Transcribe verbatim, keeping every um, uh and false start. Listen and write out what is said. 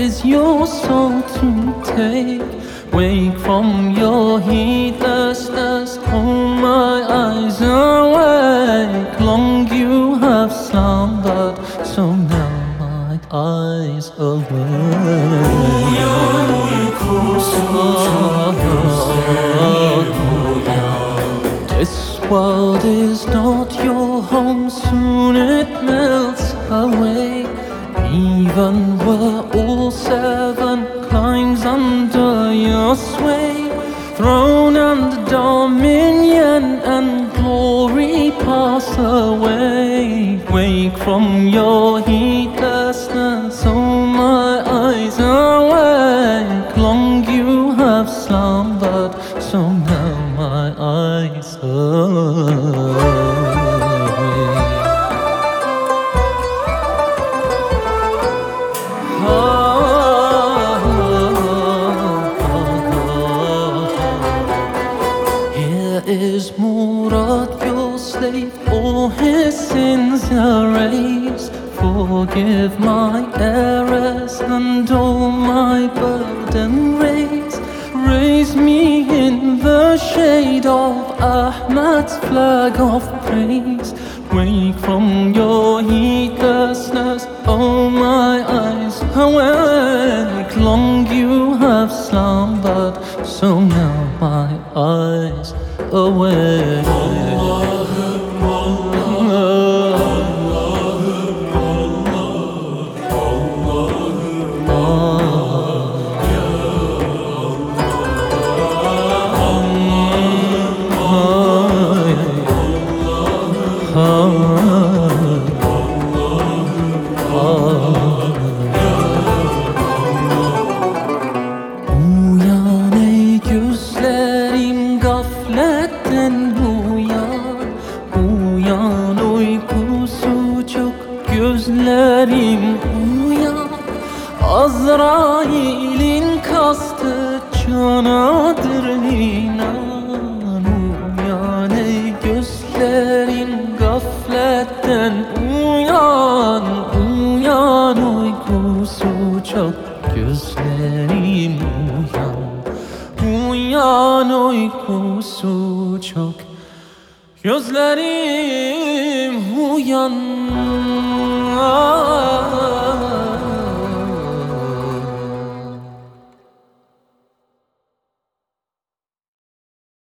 is your soul to take? Wake from your heedlessness, hold my eyes awake. Long you have slumbered, so now my eyes awake. This world is not your home, soon it melts away. Even were all seven climbs under your sway, throne and dominion and glory pass away. Wake from your heedlessness, oh my eyes awake. Long you have slumbered, so now my eyes awake. Is Murad your slave, all his sins erased? Forgive my errors and all my burden raise. Raise me in the shade of Ahmad's flag of praise. Wake from your heedlessness, oh my eyes awake. Long you have slumbered, so now my eyes awake. Uyan ey gözlerim, gafletten uyan. Uyan uykusu çok gözlerim, uyan. Azrail'in kastı canadır inan. Uyan ey gözlerim, gafletten uyan. Uyan uykusu çok gözlerim, uyan. Uyan uykusu çok gözlerim, uyan.